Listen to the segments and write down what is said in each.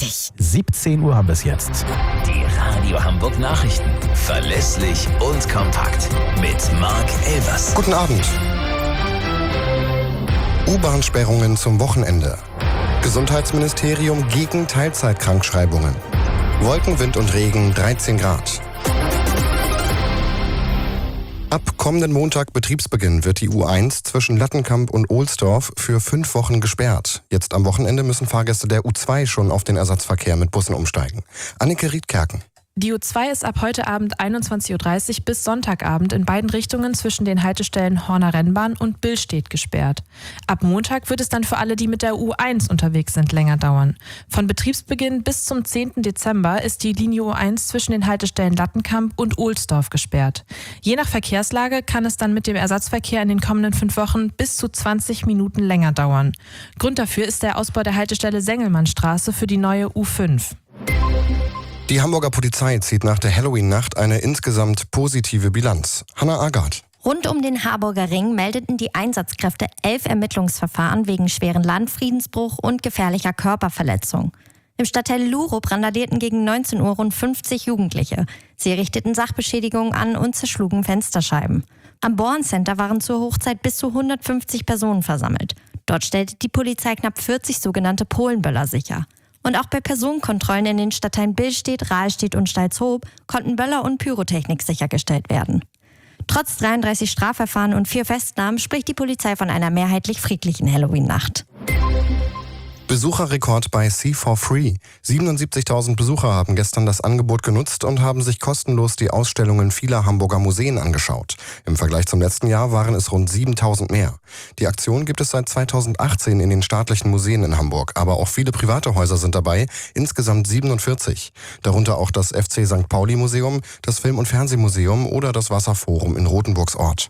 richtig. 17 Uhr haben wir es jetzt. Die Radio Hamburg Nachrichten. Verlässlich und kompakt. Mit Marc Elvers. Guten Abend. U-Bahn-Sperrungen zum Wochenende. Gesundheitsministerium gegen Teilzeitkrankschreibungen. Wolken, Wind und Regen 13 Grad. Ab kommenden Montag Betriebsbeginn wird die U1 zwischen Lattenkamp und Ohlsdorf für 5 Wochen gesperrt. Jetzt am Wochenende müssen Fahrgäste der U2 schon auf den Ersatzverkehr mit Bussen umsteigen. Annike Riedkerken. Die U2 ist ab heute Abend 21.30 Uhr bis Sonntagabend in beiden Richtungen zwischen den Haltestellen Horner Rennbahn und Billstedt gesperrt. Ab Montag wird es dann für alle, die mit der U1 unterwegs sind, länger dauern. Von Betriebsbeginn bis zum 10. Dezember ist die Linie U1 zwischen den Haltestellen Lattenkamp und Ohlsdorf gesperrt. Je nach Verkehrslage kann es dann mit dem Ersatzverkehr in den kommenden 5 Wochen bis zu 20 Minuten länger dauern. Grund dafür ist der Ausbau der Haltestelle Sengelmannstraße für die neue U5. Die Hamburger Polizei zieht nach der Halloween-Nacht eine insgesamt positive Bilanz. Hannah Agard. Rund um den Harburger Ring meldeten die Einsatzkräfte 11 Ermittlungsverfahren wegen schweren Landfriedensbruch und gefährlicher Körperverletzung. Im Stadtteil Lurup randalierten gegen 19 Uhr rund 50 Jugendliche. Sie richteten Sachbeschädigungen an und zerschlugen Fensterscheiben. Am Born-Center waren zur Hochzeit bis zu 150 Personen versammelt. Dort stellte die Polizei knapp 40 sogenannte Polenböller sicher. Und auch bei Personenkontrollen in den Stadtteilen Billstedt, Rahlstedt und Stalzhoop konnten Böller und Pyrotechnik sichergestellt werden. Trotz 33 Strafverfahren und 4 Festnahmen spricht die Polizei von einer mehrheitlich friedlichen Halloween-Nacht. Besucherrekord bei C4Free. 77.000 Besucher haben gestern das Angebot genutzt und haben sich kostenlos die Ausstellungen vieler Hamburger Museen angeschaut. Im Vergleich zum letzten Jahr waren es rund 7.000 mehr. Die Aktion gibt es seit 2018 in den staatlichen Museen in Hamburg, aber auch viele private Häuser sind dabei, insgesamt 47. Darunter auch das FC St. Pauli Museum, das Film- und Fernsehmuseum oder das Wasserforum in Rothenburgs Ort.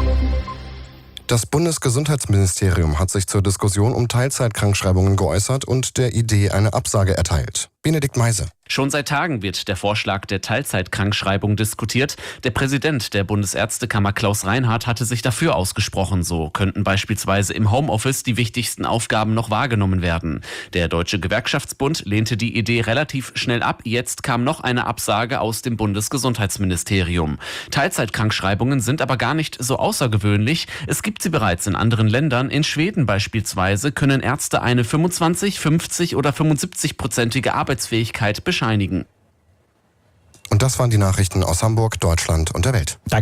Das Bundesgesundheitsministerium hat sich zur Diskussion um Teilzeitkrankschreibungen geäußert und der Idee eine Absage erteilt. Benedikt Meise. Schon seit Tagen wird der Vorschlag der Teilzeitkrankschreibung diskutiert. Der Präsident der Bundesärztekammer Klaus Reinhardt hatte sich dafür ausgesprochen. So könnten beispielsweise im Homeoffice die wichtigsten Aufgaben noch wahrgenommen werden. Der Deutsche Gewerkschaftsbund lehnte die Idee relativ schnell ab. Jetzt kam noch eine Absage aus dem Bundesgesundheitsministerium. Teilzeitkrankschreibungen sind aber gar nicht so außergewöhnlich. Es gibt sie bereits in anderen Ländern. In Schweden beispielsweise können Ärzte eine 25, 50 oder 75-prozentige Arbeitsfähigkeit bescheinigen. Und das waren die Nachrichten aus Hamburg, Deutschland und der Welt.